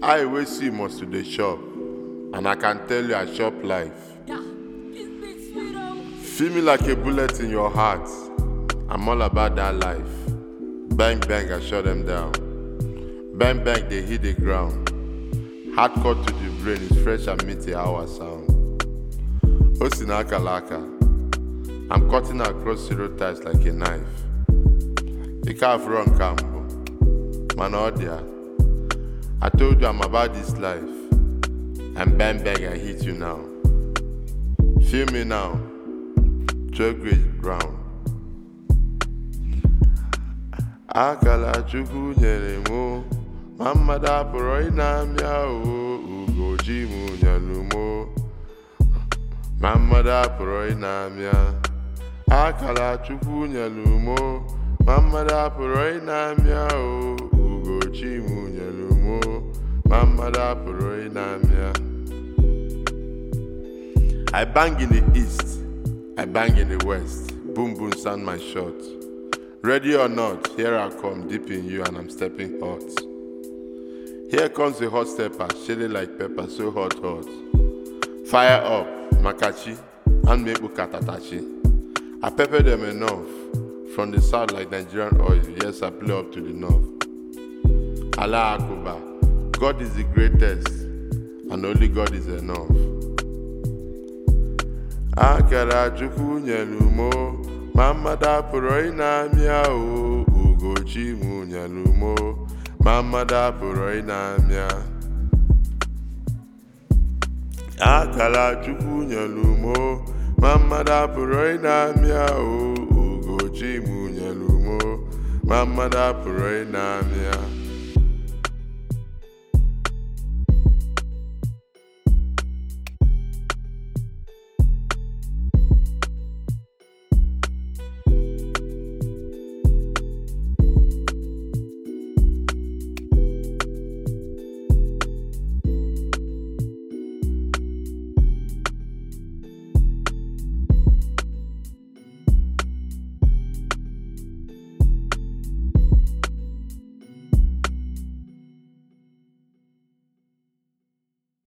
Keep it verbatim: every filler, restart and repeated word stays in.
I always see must to the shop, and I can tell you I shop life. Feel me like a bullet in your heart. I'm all about that life. Bang bang, I shut them down. Bang bang, they hit the ground. Hardcore to the brain is fresh and meet the hour sound. Osinaka laka, I'm cutting across stereotypes like a knife. The calf run cambo, Manodia. I told you I'm about this life, and bang bang, I hit you now. Feel me now, twelve grade ground. Akala chukwu nyere mo, mama da pụrụ ịna-amịa o, ugoji mu nyelu mo. Mama da pụrụ ịna-amịa, akala chukwu nyelu mo, mama da pụrụ ịna-amịa o, ugoji mu nyelu mo. Mama da pụrụ ịna-amịa. I bang in the east, I bang in the west, boom boom sound my shot. Ready or not, here I come, deep in you, and I'm stepping hot. Here comes the hot stepper, shaded like pepper, so hot, hot. Fire up, Makachi, and Mebu Katatachi. I pepper them enough, from the south like Nigerian oil, yes, I play up to the north. Allah Akuba, God is the greatest, and only God is enough. Akara chukwu nyelu mo, mama da pụrụ ịna-amịa o, ugochi mu nyelu mo, mama da pụrụ ịna-amịa. Akara chukwu nyelu mo, mama da pụrụ ịna-amịa o, ugochi mu nyelu mo, mama da pụrụ ịna-amịa.